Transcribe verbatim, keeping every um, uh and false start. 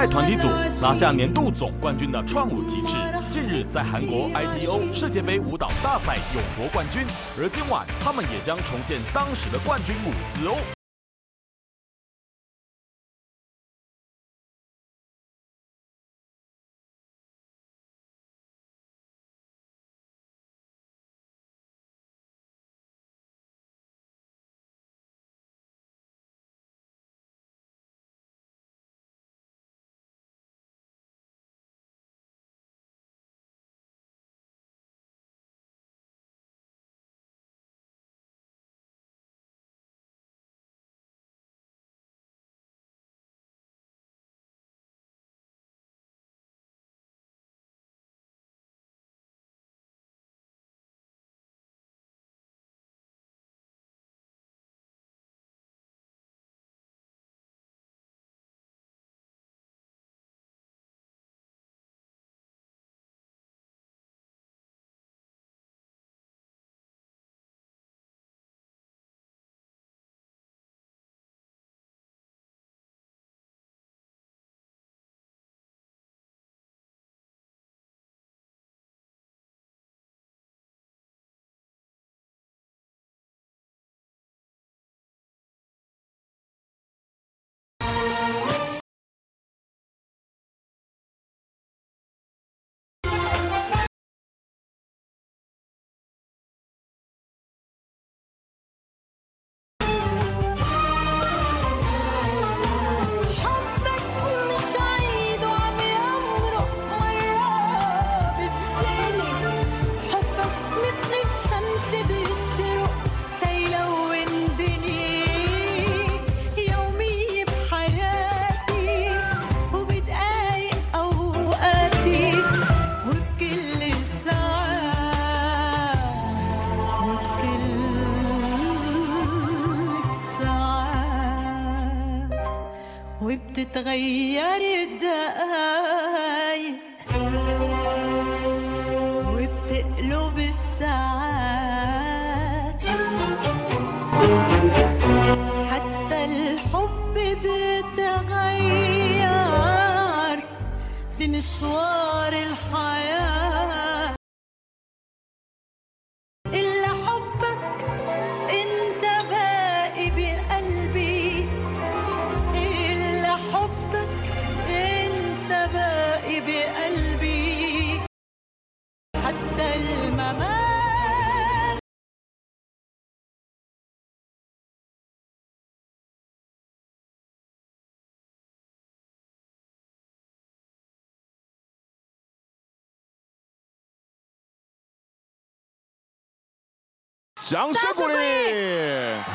在团体组拿下年度总冠军的创舞骑士，近日在韩国 I T O 世界杯舞蹈大赛勇夺冠军，而今晚他们也将重现当时的冠军舞姿哦。 وبتتغير الدقايق وبتقلب الساعات، حتى الحب بيتغير بمشوار الحياة. إلا حبك انت باقي بقلبي، إلا حبك انت باقي بقلبي حتى الممات. 掌声鼓励！